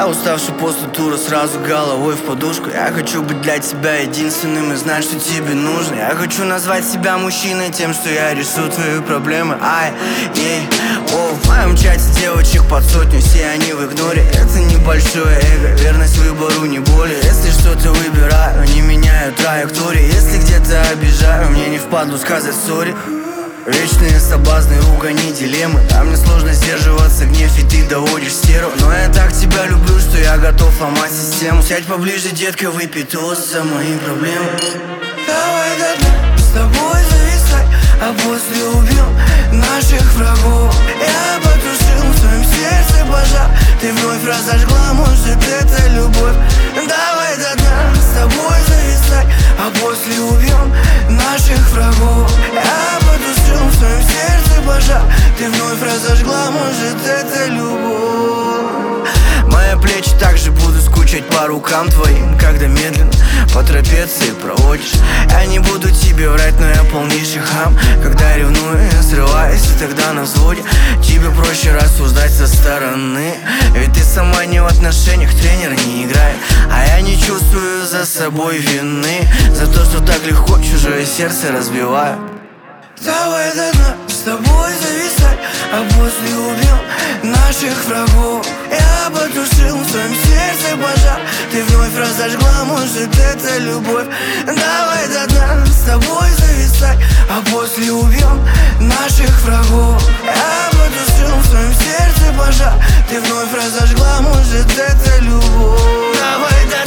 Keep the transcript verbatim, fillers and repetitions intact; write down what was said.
Я уставший после тура, сразу головой в подушку. Я хочу быть для тебя единственным и знать, что тебе нужно. Я хочу назвать себя мужчиной тем, что я решу твои проблемы. Ай, ей, о, в моем чате девочек под сотню, все они в игноре. Это небольшое эго, верность выбору не более. Если что-то выбираю, не меняю траектории. Если где-то обижаю, мне не впадлу сказать сори. Вечные соблазны, ругани, дилеммы. А мне сложно сдерживаться, гнев, и ты доводишь стеру. Но я так тебя люблю, что я готов ломать систему. Сядь поближе, детка, выпей тост за мои проблемы. Давай до дна с тобой зависай, а после убьем наших врагов. Я потушил в своем сердце пожар, ты вновь разожгла, может это любовь. Давай до дна с тобой зависай, а после убьем наших врагов. Я потушил в своем сердце пожар, ты вновь разожгла, может это любовь. Мои плечи также будут скучать по рукам твоим, когда медленно по трапеции проводишь. Я не буду тебе врать, но я полнейший хам. Когда ревную, я срываюсь, и тогда на взводе. Тебе проще рассуждать со стороны, ведь ты сама не в отношениях, тренер не играет. А я не чувствую за собой вины за то, что так легко чужое сердце разбиваю. Давай до дна с тобой зависай, а после убьем наших врагов. Я потушил в своем сердце пожар, ты вновь разожгла, может это любовь. Давай до дна с тобой зависай, а после убьем наших врагов. Я потушил в своем сердце пожар, ты вновь разожгла, может это любовь. Давай до